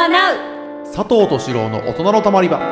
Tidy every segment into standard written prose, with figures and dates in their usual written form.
はナウ佐藤俊郎の大人のたまり場。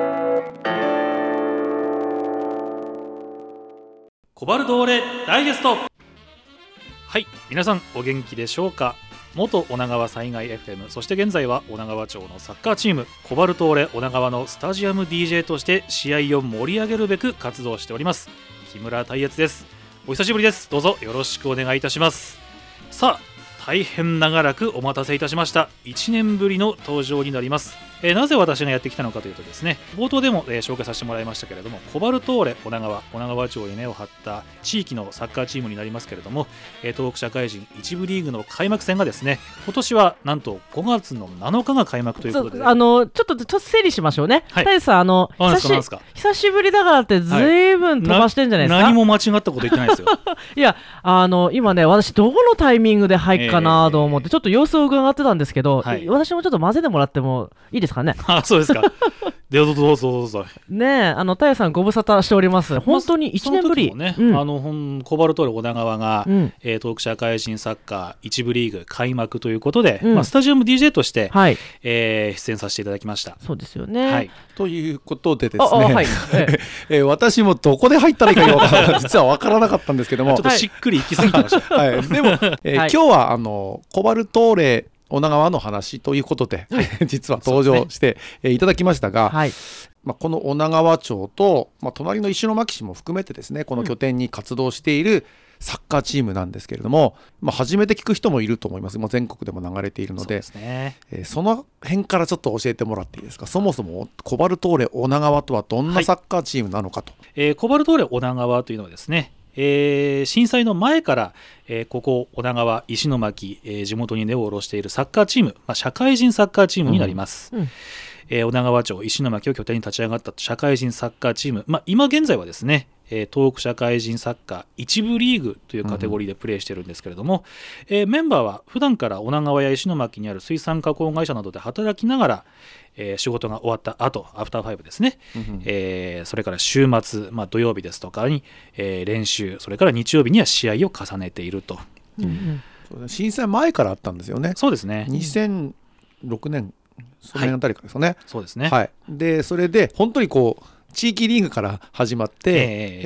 コバルトオレダイジェスト。はい、皆さんお元気でしょうか。元女川災害 FM、 そして現在は女川町のサッカーチームコバルトオレ女川のスタジアム DJ として試合を盛り上げるべく活動しております木村太一です。お久しぶりです。どうぞよろしくお願いいたします。さあ、大変長らくお待たせいたしました。1年ぶりの登場になります。なぜ私がやってきたのかというとですね、冒頭でも、紹介させてもらいましたけれども、コバルトオレ女川町に根を張った地域のサッカーチームになりますけれども、東北社会人1部リーグの開幕戦がですね、今年はなんと5月の7日が開幕ということで、 ちょっと整理しましょうね。太一さん、久しぶりだからってずいぶん飛ばしてんじゃないですか。 何も間違ったこと言ってないですよいや、今ね、私どこのタイミングで入っかなと思って、ちょっと様子を伺ってたんですけど、私もちょっと混ぜてもらってもいいですかね。 そうですかどうぞねえ、太一さんご無沙汰しております。本当に1年ぶり、 コバルトオレ女川が、東北社会人サッカー1部リーグ開幕ということで、スタジアム DJ として、出演させていただきました。 そうですよね、 ということでですね、私もどこで入ったらいいか実は分からなかったんですけども、 ちょっとしっくり行き過ぎてました、 でも、今日はコバルトオレ女川の話ということで、実は登場していただきましたが、この女川町と、隣の石巻市も含めてですね、この拠点に活動しているサッカーチームなんですけれども、初めて聞く人もいると思います。全国でも流れているので、その辺からちょっと教えてもらっていいですか。そもそもコバルトオレ女川とはどんなサッカーチームなのかと。 コバルトオレ女川というのはですね、震災の前から、ここ女川石巻、地元に根を下ろしているサッカーチーム、社会人サッカーチームになります。女川町石巻を拠点に立ち上がった社会人サッカーチーム、今現在はですね、東北社会人サッカー1部リーグというカテゴリーでプレーしているんですけれども、メンバーは普段から女川や石巻にある水産加工会社などで働きながら、仕事が終わった後アフターファイブですね、それから週末、土曜日ですとかに、練習、それから日曜日には試合を重ねていると。 震災前からあったんですよね。 そうですね、 2006年その辺あたりからですよね。 そうですね、 でそれで本当に地域リーグから始まって、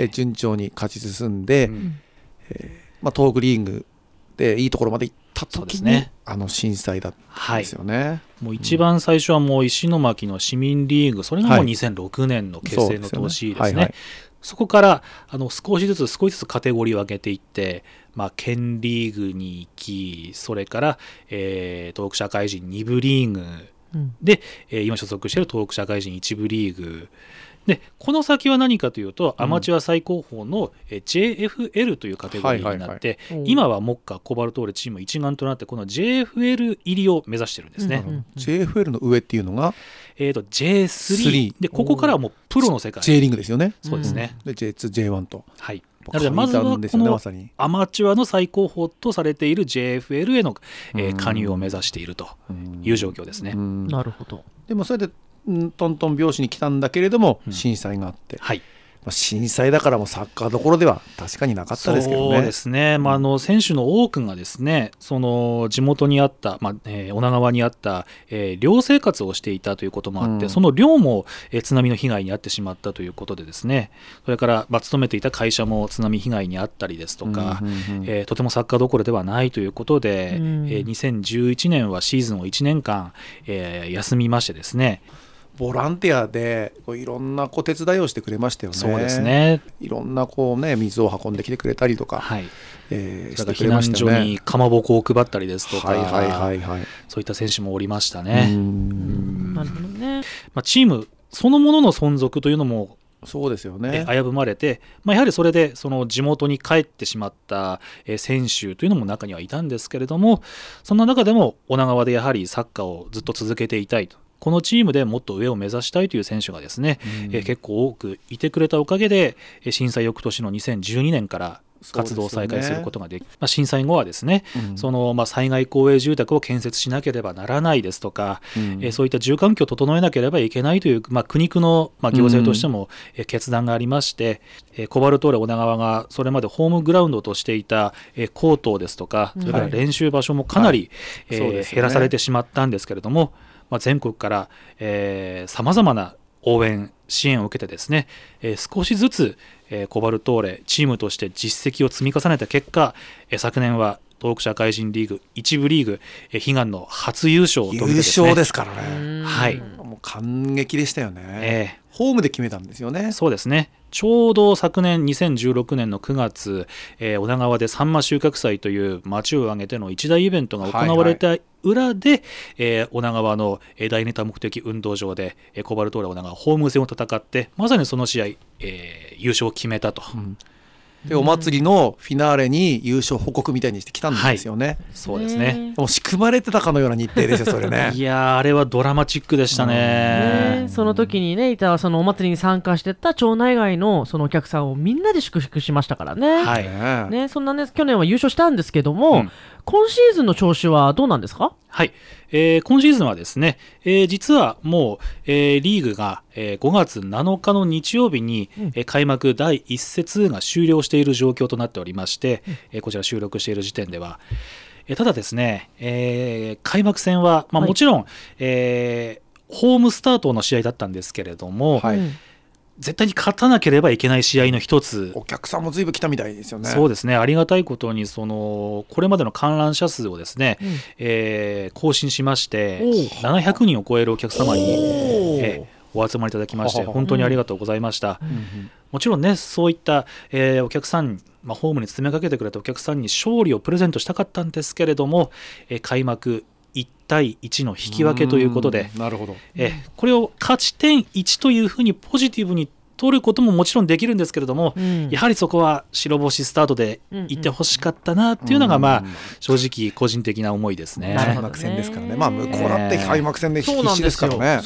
順調に勝ち進んで、東北リーグでいいところまで行った時に、震災だったんですよね。 もう一番最初はもう石巻の市民リーグ、それがもう2006年の結成の年ですね。そこから少しずつカテゴリーを上げていって、県リーグに行き、それから、東北社会人2部リーグで、今所属している東北社会人1部リーグで、この先は何かというと、アマチュア最高峰の JFL というカテゴリーになって、今は目下コバルトオレチーム一丸となってこの JFL 入りを目指してるんですね。 JFL の上っていうのが、 J3 で、ここからはもうプロの世界、 J リーグですよね。 そうですね。 で J2、J1 と、 なのでまずはこのアマチュアの最高峰とされている JFL への、加入を目指しているという状況ですね。 なるほど。 でもそれでトントン拍子に来たんだけれども、震災があって、震災だからもサッカーどころでは確かになかったですけどね。 そうですね、選手の多くがですね、その地元にあった、女川にあった、寮生活をしていたということもあって、その寮も、津波の被害に遭ってしまったということでですね、それから、勤めていた会社も津波被害に遭ったりですとか、とてもサッカーどころではないということで、2011年はシーズンを1年間、休みましてですね、 ボランティアでいろんな手伝いをしてくれましたよね。 そうですね。 いろんな水を運んできてくれたりとか、 してくれましたよね。避難所にかまぼこを配ったりですとか、そういった選手もおりましたね。 なるほどね。 チームそのものの存続というのもそうですよね、 危ぶまれて、やはりそれでその地元に帰ってしまった選手というのも中にはいたんですけれども、そんな中でも女川でやはりサッカーをずっと続けていたいと、このチームでもっと上を目指したいという選手がですね、結構多くいてくれたおかげで、震災翌年の2012年から活動を再開することができ、震災後はですね、その災害公営住宅を建設しなければならないですとか、そういった住環境を整えなければいけないという、苦肉の行政としても決断がありまして、コバルトオレ女川がそれまでホームグラウンドとしていたコートですとか、それから練習場所もかなり減らされてしまったんですけれども、 全国からさまざまな応援支援を受けてですね、少しずつ、コバルトーレチームとして実績を積み重ねた結果、昨年は東北社会人リーグ1部リーグ悲願の初優勝を遂げてですね、 優勝ですからね。 はい、 もう感激でしたよね。ホームで決めたんですよね。 そうですね。ちょうど昨年2016年の9月、女川でさんま収穫祭という町を挙げての一大イベントが行われた裏で、女川の第二多目的運動場でコバルトーレ女川ホーム戦を戦ってまさにその試合、優勝を決めたと、 でお祭りのフィナーレに優勝報告みたいにしてきたんですよね。 そうですね。 もう仕組まれてたかのような日程ですよそれね。 いやあれはドラマチックでしたね。 その時にねいたそのお祭りに参加してた町内外のそのお客さんをみんなで祝福しましたからね。ね、そんなね去年は優勝したんですけども、今シーズンの調子はどうなんですか？ はい、今シーズンはですね、実はもう、リーグが、5月7日の日曜日に、開幕第1節が終了している状況となっておりまして、こちら収録している時点では、ただですね、開幕戦は、もちろん、ホームスタートの試合だったんですけれども、絶対に勝たなければいけない試合の一つ。 お客さんも随分来たみたいですよね。 そうですね。ありがたいことにこれまでの観覧者数をですね、更新しまして700人を超えるお客様に、お集まりいただきまして本当にありがとうございました。もちろんねそういった、お客さん、ホームに詰めかけてくれたお客さんに勝利をプレゼントしたかったんですけれども、開幕1対1の引き分けということで、 なるほど、 これを勝ち点1というふうにポジティブに取ることももちろんできるんですけれども、やはりそこは白星スタートでいってほしかったなっていうのが、正直個人的な思いですね。 開幕戦ですからね。向こうだって開幕戦で必死ですからね。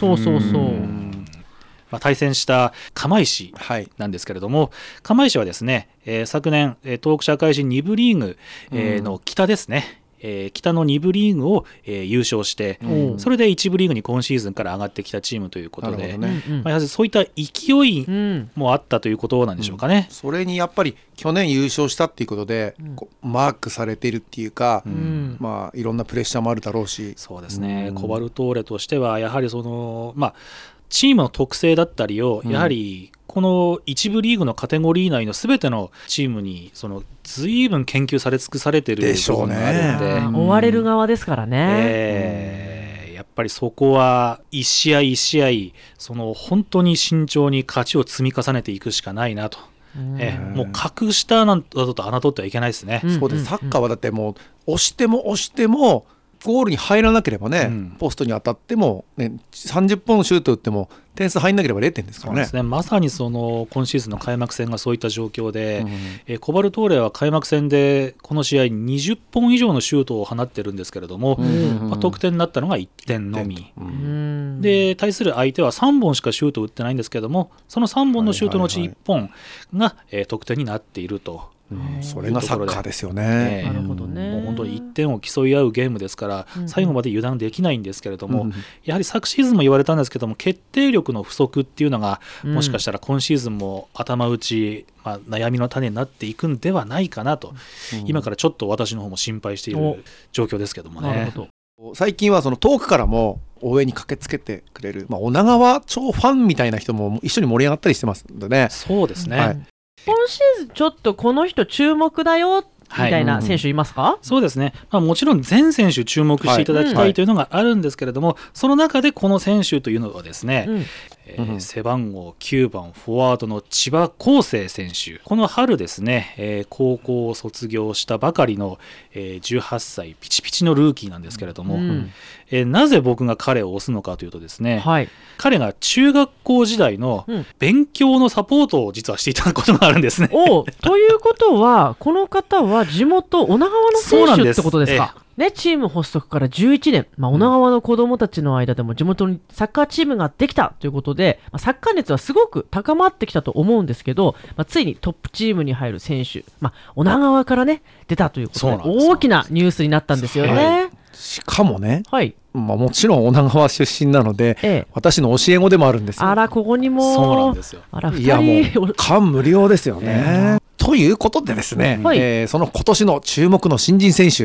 対戦した釜石なんですけれども、釜石はですね、昨年東北社会人2部リーグ、の北ですね、北の2部リーグを、優勝して、それで1部リーグに今シーズンから上がってきたチームということで、やはりそういった勢いもあったということなんでしょうかね。 それにやっぱり去年優勝したっていうことで、マークされているっていうか、いろんなプレッシャーもあるだろうし。 そうですね。コバルトーレとしてはやはりチームの特性だったりをやはりこの一部リーグのカテゴリー内のすべてのチームに随分研究され尽くされているでしょうね。 追われる側ですからね。 やっぱりそこは一試合一試合本当に慎重に勝ちを積み重ねていくしかないなと。もう格下などと侮ってはいけないですね。 そうです。サッカーはだってもう押してもゴールに入らなければね、ポストに当たっても、30本のシュート打っても点数入んなければ0点ですからね。 そうですね。まさに今シーズンの開幕戦がそういった状況で、コバルトーレは開幕戦でこの試合20本以上のシュートを放ってるんですけれども、得点になったのが1点のみ、で対する相手は3本しかシュートを打ってないんですけれども、その3本のシュートのうち1本が、得点になっていると。 それがサッカーですよね。 なるほどね。 もう本当に1点を競い合うゲームですから、最後まで油断できないんですけれども、やはり昨シーズンも言われたんですけども、決定力の不足っていうのが、もしかしたら今シーズンも頭打ち、悩みの種になっていくんではないかなと、今からちょっと私の方も心配している状況ですけどもね。 最近は遠くからも応援に駆けつけてくれる、女川町ファンみたいな人も一緒に盛り上がったりしてますのでね。 そうですね。 今シーズンちょっとこの人注目だよみたいな選手いますか？ そうですね。もちろん全選手注目していただきたいというのがあるんですけれども、その中でこの選手というのはですね、背番号9番フォワードの千葉康生選手、この春ですね、高校を卒業したばかりの、18歳ピチピチのルーキーなんですけれども、なぜ僕が彼を推すのかというとですね、彼が中学校時代の勉強のサポートを実はしていたことがあるんですね。 ということはこの方は地元女川の選手ってことですか？チーム発足から11年、女川の子どもたちの間でも地元にサッカーチームができたということで、サッカー熱はすごく高まってきたと思うんですけど、ついにトップチームに入る選手、女川からね出たということで大きなニュースになったんですよね。 しかもね、もちろん女川出身なので、私の教え子でもあるんですよ。 あら、ここにも。 そうなんですよ。 いやもう感無量ですよね。ということでですね、その今年の注目の新人選手、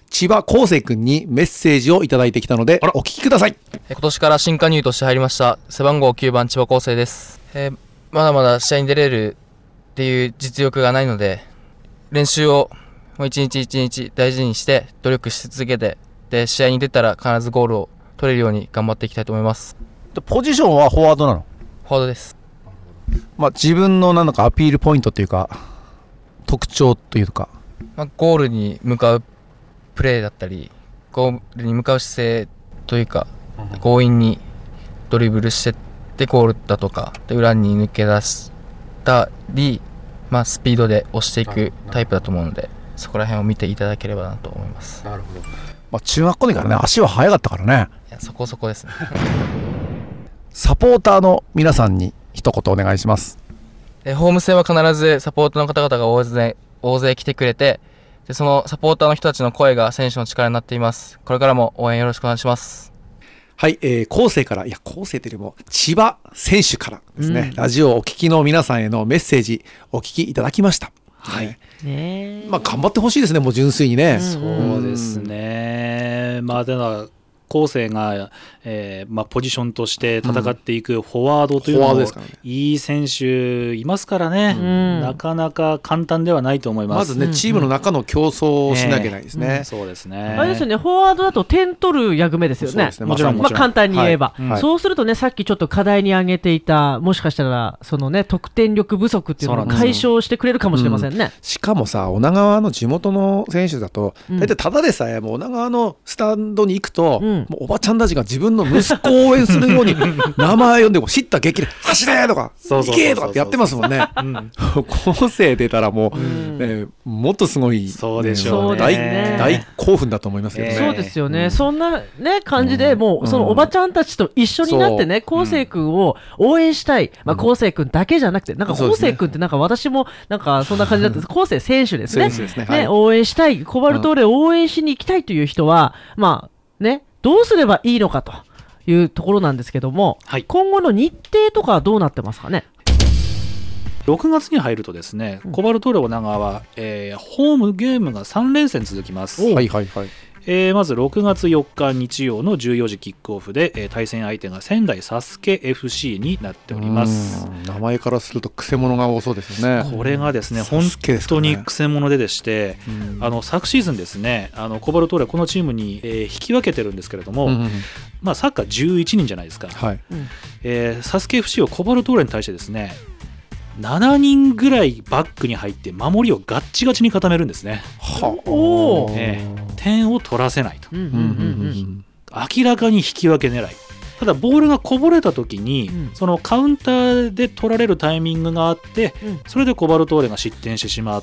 千葉康生くんにメッセージをいただいてきたのでお聞きください。 今年から新加入として入りました背番号9番千葉康生です。まだまだ試合に出れるっていう実力がないので、練習をもう一日一日大事にして努力し続けて、で試合に出たら必ずゴールを取れるように頑張っていきたいと思います。 ポジションはフォワードなの？ フォワードです。 自分のなんかアピールポイントというか特徴というか、 ゴールに向かうプレーだったり、ゴールに向かう姿勢というか、強引にドリブルしてってゴールだとかで裏に抜け出したり、スピードで押していくタイプだと思うので、そこら辺を見ていただければなと思います。 なるほど。中学校の時からね、足は速かったからね。 いや、そこそこですね。 サポーターの皆さんに一言お願いします。 ホーム戦は必ずサポーターの方々が大勢来てくれて、でそのサポーターの人たちの声が選手の力になっています。これからも応援よろしくお願いします。 はい、康生から、康生というよりも千葉選手からですね、ラジオをお聞きの皆さんへのメッセージお聞きいただきました。はい。頑張ってほしいですね、もう純粋にね。 そうですね。では康生が、ポジションとして戦っていくフォワードというのもいい選手いますからね、なかなか簡単ではないと思います。 まずね、チームの中の競争をしなきゃいけないですね。 そうですね。 あれですよね、フォワードだと点取る役目ですよね。 もちろん簡単に言えば、そうするとね、さっきちょっと課題に挙げていた、もしかしたらそのね、得点力不足っていうのを解消してくれるかもしれませんね。 しかもさ、女川の地元の選手だと大体ただでさえもう女川のスタンドに行くと、もうおばちゃんたちが自分の息子を応援するように名前呼んで叱った激励走れとか行けとかってやってますもんね。康生出たらもう、もっとすごい、 そうでしょうね、大興奮だと思いますけどね。 そうですよね。そんなね感じでもうそのおばちゃんたちと一緒になってね、康生君を応援したい。康生君だけじゃなくて、なんか康生君ってなんか私もなんかそんな感じだったんです。康生選手ですね。応援したい、コバルトーレを応援しに行きたいという人はどうすればいいのかというところなんですけども、今後の日程とかはどうなってますかね。 6月に入るとですね、コバルトーレ女川は、ホームゲームが3連戦続きます。まず6月4日日曜の14時キックオフで、対戦相手が仙台サスケ FC になっております。 名前からするとクセ者が多そうですよね。 これがですね、本当にクセ者でして、昨シーズンですね、コバルトーレこのチームに、引き分けてるんですけれども、サッカー11人じゃないですか。サスケ FC をコバルトーレに対してですね、7人ぐらいバックに入って守りをガッチガチに固めるんですね。点を取らせないと。明らかに引き分け狙い。ただボールがこぼれた時に、そのカウンターで取られるタイミングがあって、それでコバルトーレが失点してしまって、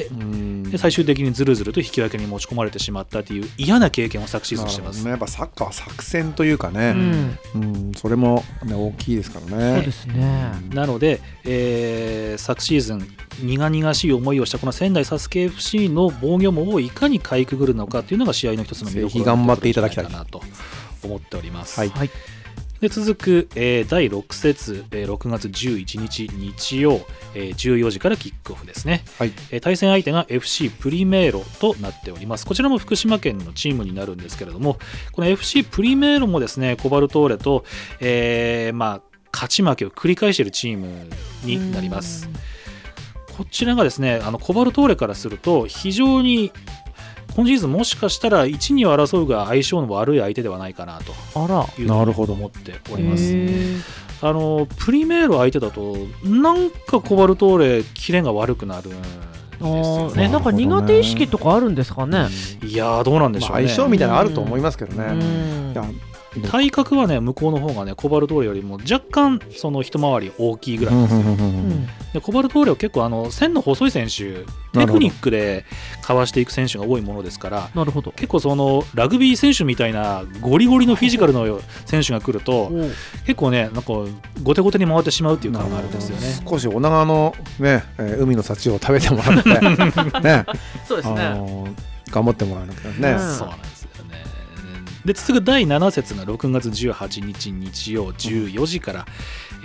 で最終的にずるずると引き分けに持ち込まれてしまったという嫌な経験を昨シーズンしてます。 やっぱサッカーは作戦というかね、それも、大きいですからね。 そうですね。 なので、昨シーズン苦々しい思いをしたこの仙台サスケ FC の防御網をいかにかいくぐるのかというのが試合の一つの見どころ頑張っていただきたいなと思っております。で続く、第6節、6月11日日曜、14時からキックオフですね。対戦相手が FC プリメーロとなっております。こちらも福島県のチームになるんですけれども、この FC プリメーロもですね、コバルトーレと、勝ち負けを繰り返しているチームになります。こちらがですね、コバルトーレからすると非常に今シーズンもしかしたら1、2を争うが相性の悪い相手ではないかなというふうに思っております。プリメール相手だとなんかコバルトーレキレが悪くなるんですよね。 なんか苦手意識とかあるんですかね。 いやどうなんでしょうね。 相性みたいなのあると思いますけどね。 体格はね、向こうの方がね、コバルトーレよりも若干その一回り大きいぐらいです。でコバルトーレは結構線の細い選手、テクニックでかわしていく選手が多いものですから、結構そのラグビー選手みたいなゴリゴリのフィジカルの選手が来ると結構ね、なんか後手後手に回ってしまうっていう感があるんですよね。 少し女川のね、海の幸を食べてもらってね、 そうですね、 頑張ってもらわなきゃね。 そうなんですよね。で続く第7節が6月18日日曜14時から、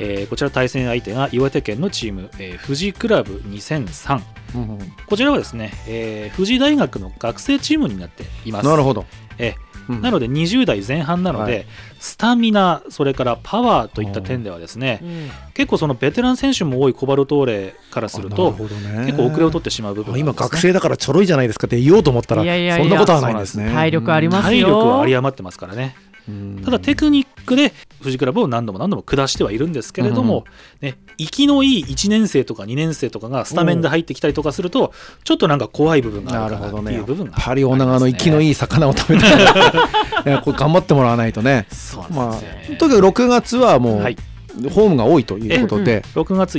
こちら対戦相手が岩手県のチーム、富士クラブ2003、こちらはですね、富士大学の学生チームになっています。 なるほど。 なので20代前半なので、スタミナ、それからパワーといった点ではですね、結構そのベテラン選手も多いコバルトーレからすると、結構遅れを取ってしまう部分があるんですね。今学生だからちょろいじゃないですかって言おうと思ったら、そんなことはないんですね。 体力ありますよ。 体力は有り余ってますからね。ただテクニックで富士クラブを何度も下してはいるんですけれども、生きのいい1年生とか2年生とかがスタメンで入ってきたりとかすると、ちょっとなんか怖い部分があるかなっていう部分が、 やっぱり女川の生きのいい魚を食べたいこれ頑張ってもらわないとね。 そうなんですね。 とにかく6月はもう、ホームが多いということで、 6月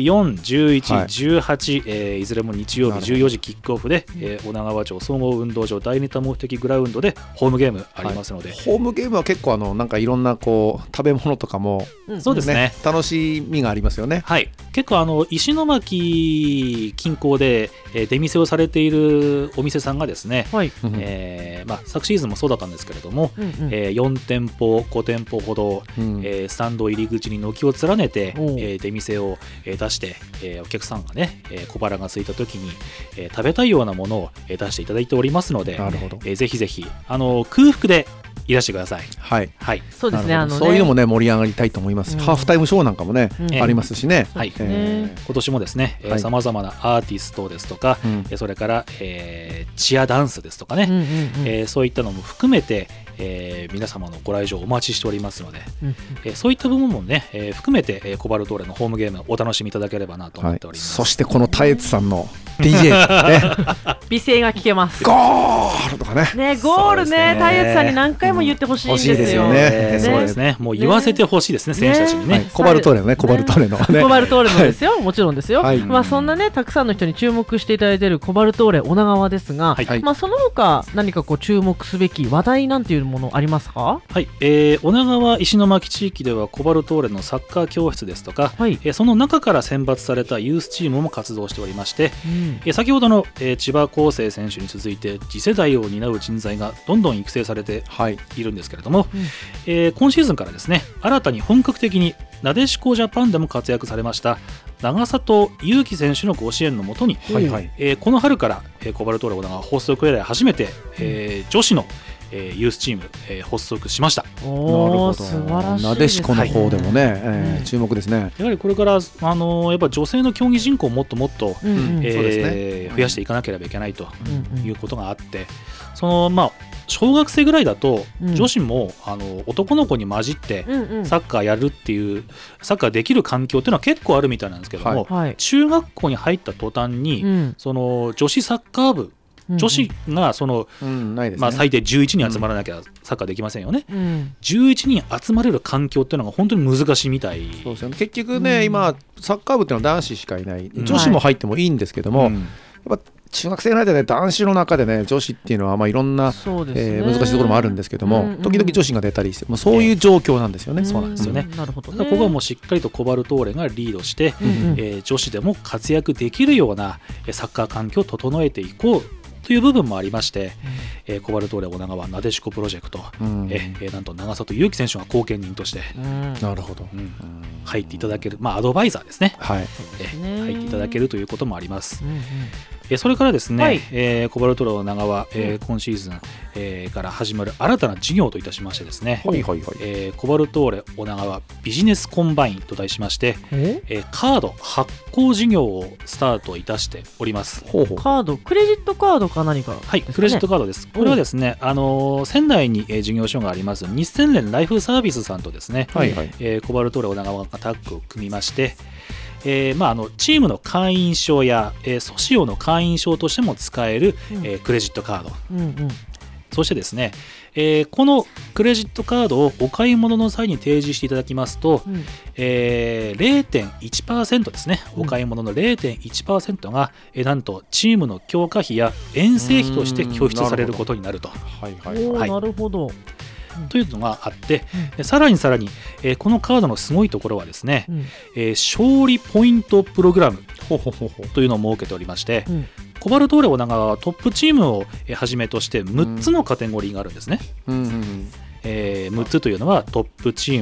4、11、18、いずれも日曜日14時キックオフで、女川町総合運動場第二多目的グラウンドでホームゲームありますので、 ホームゲームは結構なんかいろんなこう食べ物とかも、 そうですね、 楽しみがありますよね。 はい、結構石巻近郊で、出店をされているお店さんがですね、昨シーズンもそうだったんですけれども、4店舗5店舗ほど、スタンド入り口に軒を連ねて、出店を出して、お客さんがね、小腹が空いた時に、食べたいようなものを出していただいておりますので、ぜひぜひ空腹でいらしてください。 はい、 そうですね。 そういうのもね盛り上がりたいと思います。ハーフタイムショーなんかもね、ありますしね。 今年もですね、さまざまなアーティストですとか、それから、チアダンスですとかね、そういったのも含めて、皆様のご来場お待ちしておりますので、そういった部分もね、含めて、コバルトーレのホームゲームお楽しみいただければなと思っております。 そしてこのタエツさんの DJ 美声が聞けます。 ゴールとかね。 ゴールね、タエツさんに何回も言ってほしいんですよ。 欲しいですよね。 そうですね。もう言わせてほしいですね、選手たちにね。 コバルトーレのね、コバルトーレのね。 コバルトーレのですよ、もちろんですよ。そんなね、たくさんの人に注目していただいているコバルトーレ女川ですが、その他何かこう注目すべき話題なんていうものありますか？ はい、女川石巻地域ではコバルトーレのサッカー教室ですとか、その中から選抜されたユースチームも活動しておりまして、先ほどの、千葉康生選手に続いて次世代を担う人材がどんどん育成されているんですけれども、今シーズンからですね、新たに本格的になでしこジャパンでも活躍されました長里祐希選手のご支援のもとに、この春から、コバルトーレ女川発足以来初めて、女子のユースチーム、発足しました。 なるほど。 なでしこの方でもね、注目ですね。 やはりこれからやっぱ女性の競技人口をもっともっと増やしていかなければいけないということがあって、小学生ぐらいだと女子も男の子に混じってサッカーやるっていうサッカーできる環境っていうのは結構あるみたいなんですけども、中学校に入った途端にその女子サッカー部女子が最低11人集まらなきゃサッカーできませんよね。11人集まれる環境っていうのが本当に難しいみたい。 そうですよね。結局ね、今サッカー部っていうのは男子しかいない、女子も入ってもいいんですけども、やっぱ中学生ぐらいでね、男子の中でね、女子っていうのは、いろんな、難しいところもあるんですけども、時々女子が出たりして、そういう状況なんですよね。 そうなんですよね。 なるほどね。 ここはもうしっかりとコバルトーレがリードして、女子でも活躍できるようなサッカー環境を整えていこうという部分もありまして、コバルトーレ女川なでしこプロジェクト、なんと長里祐希選手が後見人として、 なるほど、 入っていただける、アドバイザーですね、入っていただけるということもあります。それからですね、コバルトーレ女川、今シーズン、から始まる新たな事業といたしましてですね、コバルトーレ女川ビジネスコンバインと題しまして、カード発行事業をスタートいたしております。 カード、クレジットカードか何かですかね？ はい、クレジットカードです。これはですね、仙台に、事業所があります日銭連ライフサービスさんとですね、コバルトーレ女川がタッグを組みまして、チームの会員証や、ソシオの会員証としても使える、クレジットカード、そしてですね、このクレジットカードをお買い物の際に提示していただきますと、0.1% ですね、お買い物の 0.1% が、なんとチームの強化費や遠征費として拠出されることになると。 なるほど。 というのがあって、さらに、このカードのすごいところはですね、勝利ポイントプログラムというのを設けておりまして、コバルトーレ女川はトップチームをはじめとして6つのカテゴリーがあるんですね。6つというのはトップチーム、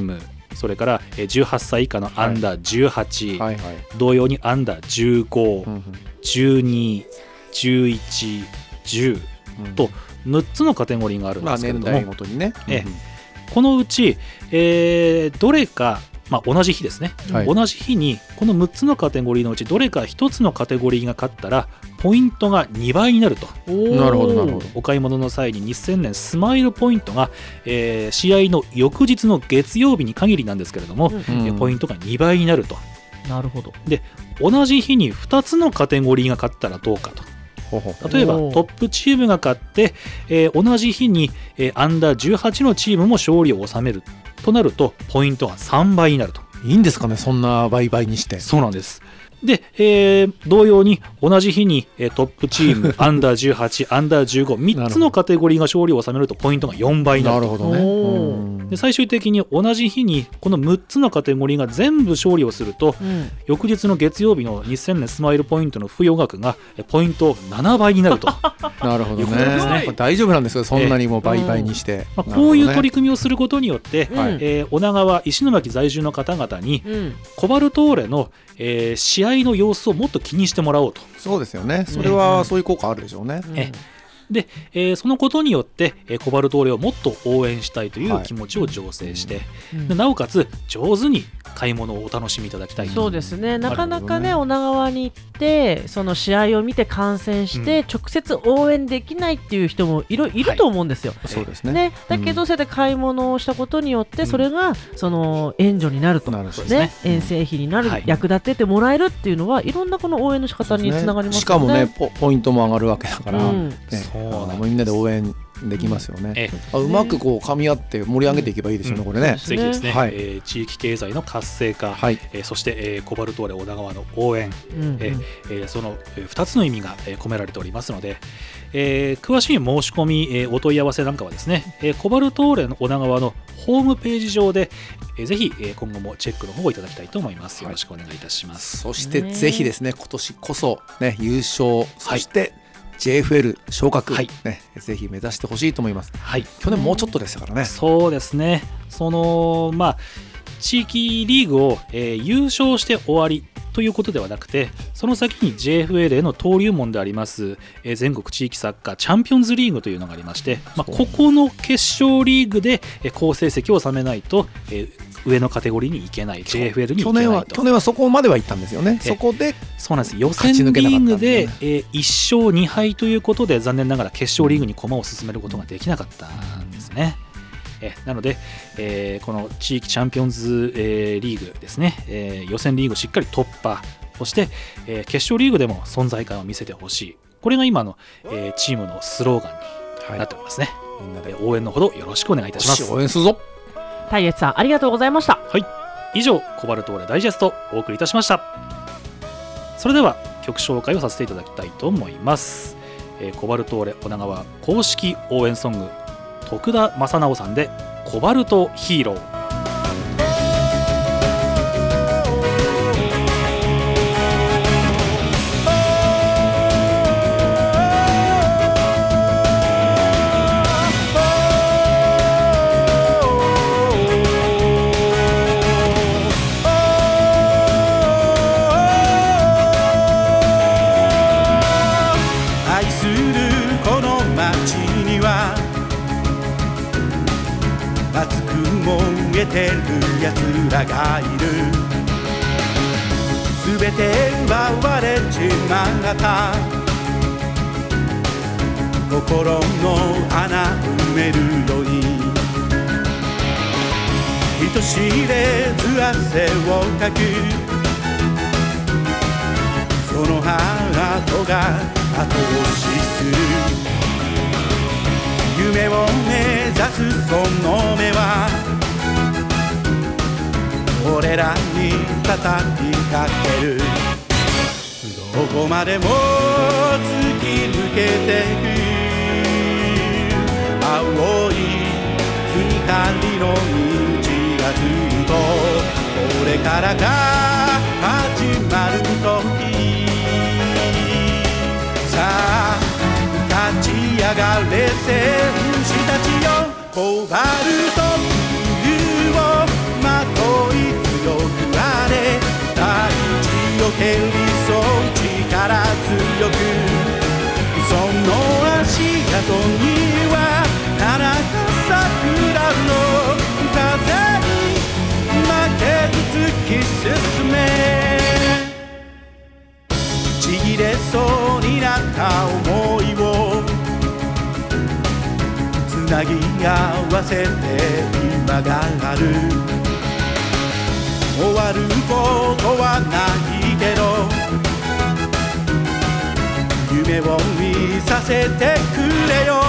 それから18歳以下のアンダー18、 はいはい、 同様にアンダー15、12、11、10と6つのカテゴリーがあるんですけれども、 年代ごとにね、 このうち、どれか、同じ日ですね、同じ日にこの6つのカテゴリーのうちどれか1つのカテゴリーが勝ったらポイントが2倍になると。 なるほどなるほど。 お買い物の際に2000年スマイルポイントが、試合の翌日の月曜日に限りなんですけれども、ポイントが2倍になると。 なるほど。 で同じ日に2つのカテゴリーが勝ったらどうかと。例えばトップチームが勝って、同じ日に、アンダー18のチームも勝利を収めるとなるとポイントが3倍になると。 いいんですかね、そんな倍々にして。 そうなんです。で、同様に同じ日にトップチームアンダー18アンダー153つのカテゴリーが勝利を収めるとポイントが4倍になると。 なるほどね。 で最終的に同じ日にこの6つのカテゴリーが全部勝利をすると、翌日の月曜日の2000年スマイルポイントの付与額がポイント7倍になると。 なるほどね。 ね大丈夫なんですか、そんなにもう倍々にして。 こういう取り組みをすることによって、女川石巻在住の方々に、コバルトーレの試合の様子をもっと気にしてもらおうと。 そうですよね。それはそういう効果あるでしょうね。 で、そのことによって、コバルトーレをもっと応援したいという気持ちを醸成して、でなおかつ上手に買い物をお楽しみいただきたい。 そうですね。なかなかね、女川に行ってその試合を見て観戦して、直接応援できないっていう人もいると思うんですよ。 そうですね。 だけどそうやって買い物をしたことによって、それがその援助になると、遠征費になる、役立ててもらえるっていうのはいろんなこの応援の仕方につながりますよね。 しかもね、ポイントも上がるわけだから、 そうみんなで応援できますよね。うまくこう噛み合って盛り上げていけばいいですよね、これね。 ぜひですね、地域経済の活性化、そして、コバルトーレ女川の応援、その2つの意味が込められておりますので、詳しい申し込み、お問い合わせなんかはですね、コバルトーレの女川のホームページ上で、ぜひ、今後もチェックの方をいただきたいと思います。よろしくお願いいたします。 そしてぜひですね、今年こそ、ね、優勝、そして、JFL 昇格、ぜひ目指してほしいと思います。去年もうちょっとでしたからね。 そうですね。地域リーグを、優勝して終わりということではなくて、その先に JFL への登竜門であります、全国地域サッカーチャンピオンズリーグというのがありまして、ここの決勝リーグで、好成績を収めないと、上のカテゴリーに行けない、 JFL に行けないと。 去年はそこまでは行ったんですよね。そこでそうなんです。予選リーグで、1勝2敗ということで残念ながら決勝リーグに駒を進めることができなかったんですね。なので、この地域チャンピオンズ、リーグですね、予選リーグしっかり突破、そして、決勝リーグでも存在感を見せてほしい。これが今の、チームのスローガンになっておりますね。みんなで応援のほどよろしくお願いいたします。 応援するぞ。 大越さん、ありがとうございました。 以上、コバルトーレダイジェストお送りいたしました。それでは曲紹介をさせていただきたいと思います。コバルトーレ女川公式応援ソング、徳田正直さんでコバルトヒーロー。 てるやつらがいる。すべて奪われちまった心の穴埋めるように、人知れず汗をかくそのハートが後押しする。夢を目指すその目は俺らに叩きかける。どこまでも突き抜けてく青い光の道がずっとこれからが始まる時。さあ立ち上がれ戦士たちよ、コバルトブルーをまとなぎ合わせて今がある。終わることはないけど夢を見させてくれよ。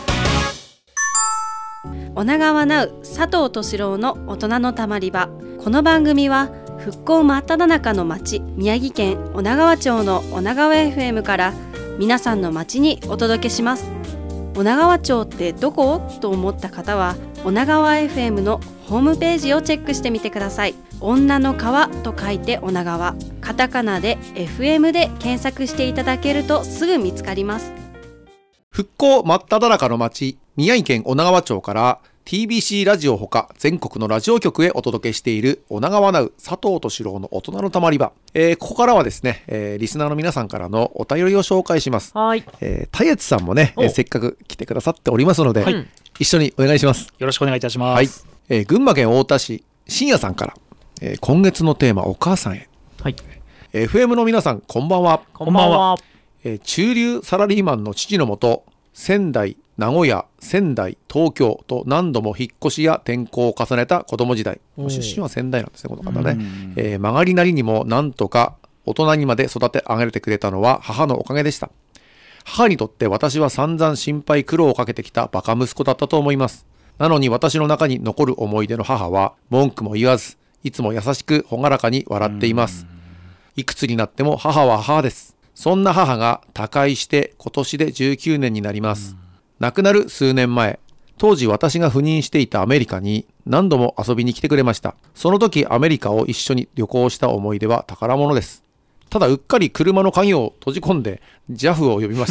女川ナウ佐藤俊郎の大人のたまり場。この番組は復興真っ只中の町、宮城県女川町の女川 FM から皆さんの町にお届けします。女川町ってどこと思った方は女川 FM のホームページをチェックしてみてください。女の川と書いて女川、カタカナで FM で検索していただけるとすぐ見つかります。 復興真っ只中の町、宮城県女川町から TBC ラジオほか全国のラジオ局へお届けしている女川ナウ佐藤俊郎の大人のたまり場。ここからはですね、リスナーの皆さんからのお便りを紹介します。 はい。 たいえつさんもね、せっかく来てくださっておりますので、はい、一緒にお願いします。 よろしくお願いいたします。 はい。群馬県太田市深夜さんから、今月のテーマお母さんへ。 はい。 FM の皆さんこんばんは。 こんばんは。 中流サラリーマンの父のもと、仙台、名古屋、仙台、東京と何度も引っ越しや転校を重ねた子供時代。出身は仙台なんですね、この方ね。曲がりなりにもなんとか大人にまで育て上げてくれたのは母のおかげでした。母にとって私は散々心配苦労をかけてきたバカ息子だったと思います。なのに私の中に残る思い出の母は文句も言わず、いつも優しく朗らかに笑っています。いくつになっても母は母です。そんな母が他界して今年で19年になります。亡くなる数年前、当時私が赴任していたアメリカに何度も遊びに来てくれました。その時アメリカを一緒に旅行した思い出は宝物です。ただうっかり車の鍵を閉じ込んで JAF を呼びました。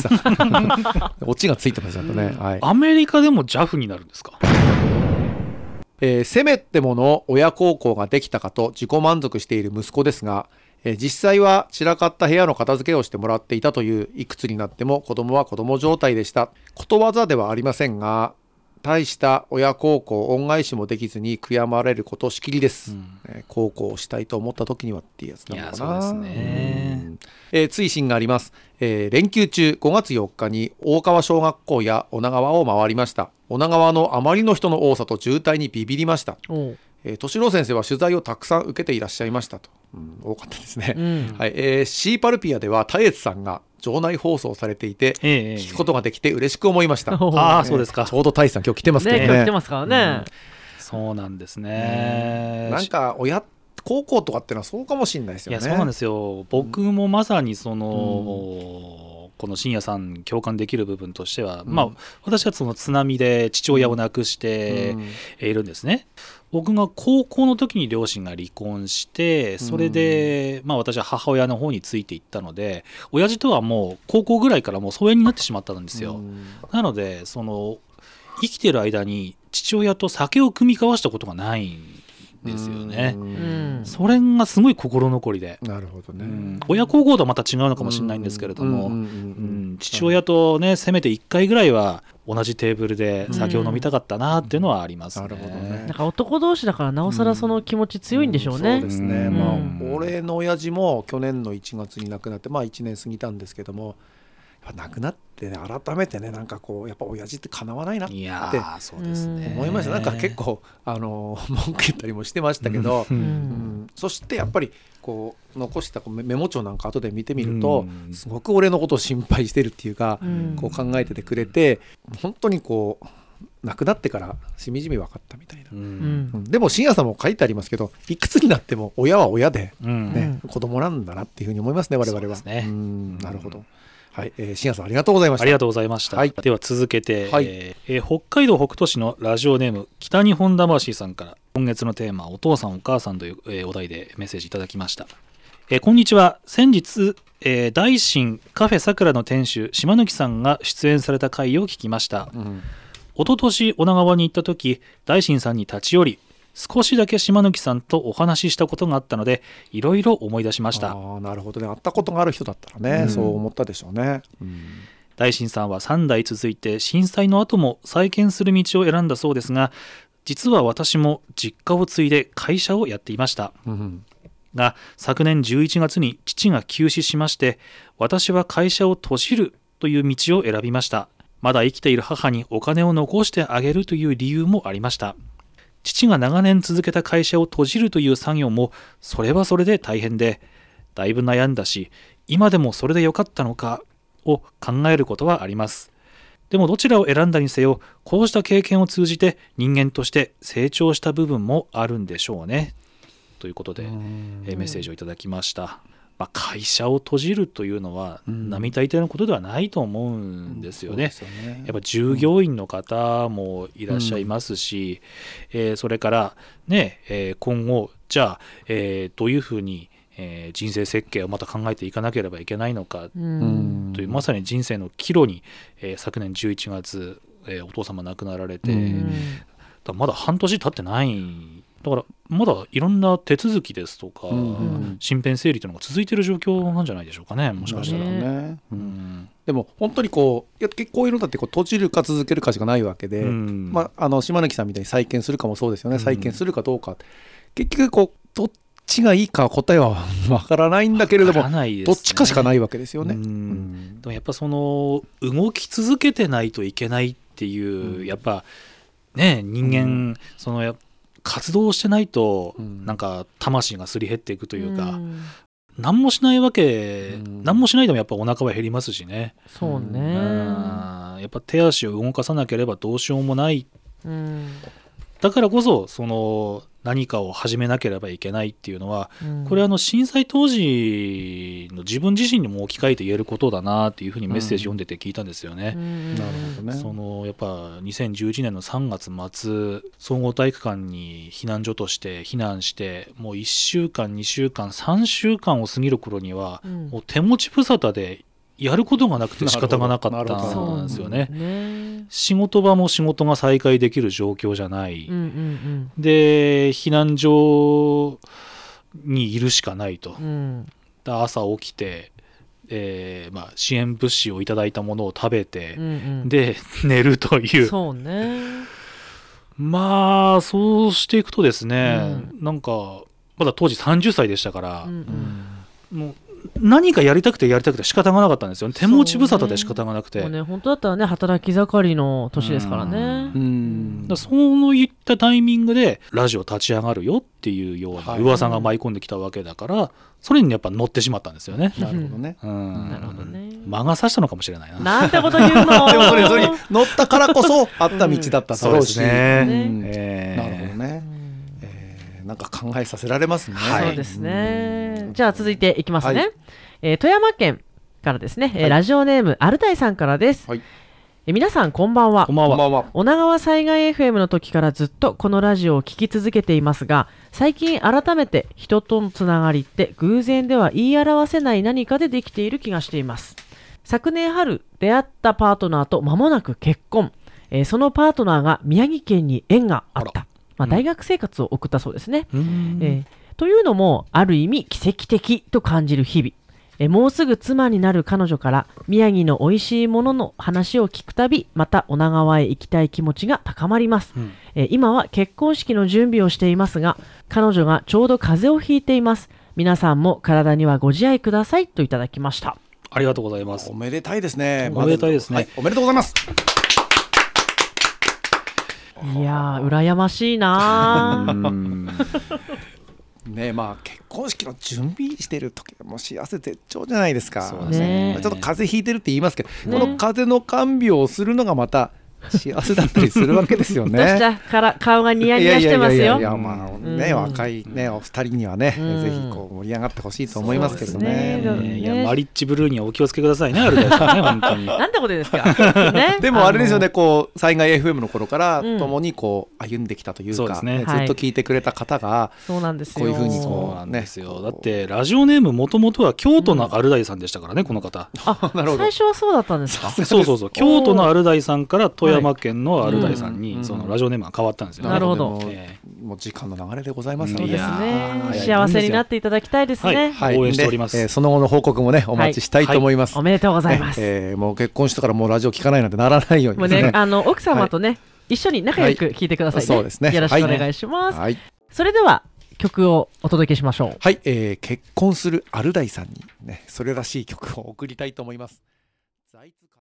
オチがついてましたね。はい、 アメリカでも JAF になるんですか。 せめてもの親孝行ができたかと自己満足している息子ですが、実際は散らかった部屋の片付けをしてもらっていたという、いくつになっても子供は子供状態でした。ことわざではありませんが、大した親孝行恩返しもできずに悔やまれることしきりです。孝行をしたいと思った時にはっていうやつなのかな。 そうですね。 追伸があります。連休中5月4日に大川小学校や女川を回りました。女川のあまりの人の多さと渋滞にビビりました。敏郎先生は取材をたくさん受けていらっしゃいましたと。多かったですね。はい。シーパルピアではタイエツさんが場内放送されていて、聞くことができて嬉しく思いました。 ああ、そうですか。 ちょうどタイさん今日来てますけどね。 今日来てますからね。 そうなんですね。 なんか高校とかってのはそうかもしれないですよね。 いや、そうなんですよ。僕もまさにこの深夜さん共感できる部分としては、私はその津波で父親を亡くしているんですね。僕が高校の時に両親が離婚して、それで、私は母親の方についていったので、親父とはもう高校ぐらいからもう疎遠になってしまったんですよ。なので生きてる間に父親と酒を酌み交わしたことがないんですよね。それがすごい心残りで。 なるほどね。 親孝行とはまた違うのかもしれないんですけれども、父親とね、せめて1回ぐらいは同じテーブルで酒を飲みたかったなっていうのはありますね。 なるほどね。 なんか男同士だからなおさらその気持ち強いんでしょうね。 そうですね。俺の親父も去年の1月に亡くなって、1年過ぎたんですけども、亡くなってね、改めてね、なんかやっぱ親父ってかなわないなってそうですね、 思いました。なんか結構文句言ったりもしてましたけど、そしてやっぱり残したメモ帳なんか後で見てみると、すごく俺のことを心配してるっていうか、考えててくれて、本当に亡くなってからしみじみ分かったみたいな。でも深夜さんも書いてありますけど、いくつになっても親は親で、子供なんだなっていうふうに思いますね、我々は。 そうですね。 なるほど。はい、深夜さんありがとうございました。 ありがとうございました。では続けて、北海道北斗市のラジオネーム北日本魂さんから、今月のテーマお父さんお母さんという、お題でメッセージいただきました。こんにちは。先日、大新カフェさくらの店主島貫さんが出演された回を聞きました。一昨年女川に行った時、大新さんに立ち寄り、少しだけ島貫さんとお話ししたことがあったので、いろいろ思い出しました。 なるほどね。会ったことがある人だったらね、そう思ったでしょうね。 大新さんは3代続いて震災の後も再建する道を選んだそうですが、実は私も実家を継いで会社をやっていました、が、昨年11月に父が急死しまして、私は会社を閉じるという道を選びました。 まだ生きている母にお金を残してあげるという理由もありました。父が長年続けた会社を閉じるという作業もそれはそれで大変で、だいぶ悩んだし、今でもそれでよかったのかを考えることはあります。でもどちらを選んだにせよ、こうした経験を通じて人間として成長した部分もあるんでしょうね。ということで、メッセージをいただきました。会社を閉じるというのは並大抵のことではないと思うんですよね。やっぱ従業員の方もいらっしゃいますし、それからね、今後じゃあ、どういうふうに人生設計をまた考えていかなければいけないのかという、まさに人生の岐路に、昨年11月、お父様亡くなられて、まだ半年経ってないだからまだいろんな手続きですとか、身辺整理というのが続いている状況なんじゃないでしょうかね、もしかしたらね。 でも本当にこういうのだって閉じるか続けるかしかないわけで、島貫さんみたいに再建するかもそうですよね。再建するかどうか、結局どっちがいいか答えはわからないんだけれども、どっちかしかないわけですよね。でもやっぱその動き続けてないといけないっていう、やっぱね、人間、その活動してないとなんか魂がすり減っていくというか、何もしないわけ、何もしないでもやっぱお腹は減りますしね。 そうね。 やっぱ手足を動かさなければどうしようもない。だからこそその何かを始めなければいけないっていうのは、これ震災当時の自分自身にも置き換えて言えることだなっていうふうにメッセージ読んでて聞いたんですよね。 なるほどね。 そのやっぱ2011年の3月末、総合体育館に避難所として避難して、もう1週間2週間3週間を過ぎる頃には、もう手持ち無沙汰でやることがなくて仕方がなかったんですよね。仕事場も仕事が再開できる状況じゃない、で避難所にいるしかないと、朝起きて、支援物資をいただいたものを食べて、で寝るという。 そうね。 そうしていくとですね、なんかまだ当時30歳でしたから、もう何かやりたくて仕方がなかったんですよね。手持ち無沙汰で仕方がなくて、 もうね、本当だったらね、働き盛りの年ですからね。 そういったタイミングでラジオ立ち上がるよっていうような噂が舞い込んできたわけだから、それにやっぱ乗ってしまったんですよね。 なるほどね。 魔が差したのかもしれないな。 なんてこと言うの。 でもそれに乗ったからこそあった道だっただろうし。なるほどね。なんか考えさせられますね。 そうですね。じゃあ続いていきますね。富山県からですね、ラジオネームアルタイさんからです。皆さんこんばんは。女川災害 FM の時からずっとこのラジオを聞き続けていますが、最近改めて人とのつながりって偶然では言い表せない何かでできている気がしています。昨年春出会ったパートナーと間もなく結婚、そのパートナーが宮城県に縁があった。大学生活を送ったそうですね。というのもある意味奇跡的と感じる日々。もうすぐ妻になる彼女から宮城の美味しいものの話を聞くたび、また女川へ行きたい気持ちが高まります。今は結婚式の準備をしていますが、彼女がちょうど風邪をひいています。皆さんも体にはご自愛くださいといただきました。 ありがとうございます。 おめでたいですね。 おめでたいですね。 おめでとうございます。 いやー、羨ましいなね。結婚式の準備してる時はもう幸せ絶頂じゃないですか。 そうですね。 ちょっと風邪ひいてるって言いますけど、この風邪の看病をするのがまた幸せだったりするわけですよね。 どうした顔がニヤニヤしてますよ。 若いねお二人にはね、ぜひ盛り上がってほしいと思いますけどね。 マリッジブルーにはお気をつけくださいね、あるでしょうね、本当に。 なんてことですか。 でもあれですよね、災害 FM の頃から共に歩んできたというか、ずっと聞いてくれた方がこういうふうにだってラジオネームもともとは京都のアルダイさんでしたからね、この方。 最初はそうだったんですか。 そう京都のアルダイさんから富山県のアルダイさんにそのラジオネームが変わったんですよね。 なるほど。 もう時間の流れでございますので、 そうですね。幸せになっていただきたいですね。 応援しております。 その後の報告もねお待ちしたいと思います。 おめでとうございます。 もう結婚してからもうラジオ聞かないなんてならないようにね。 奥様とね一緒に仲良く聞いてくださいね。 そうですね。 よろしくお願いします。それでは曲をお届けしましょう。 はい、結婚するアルダイさんにねそれらしい曲を送りたいと思います。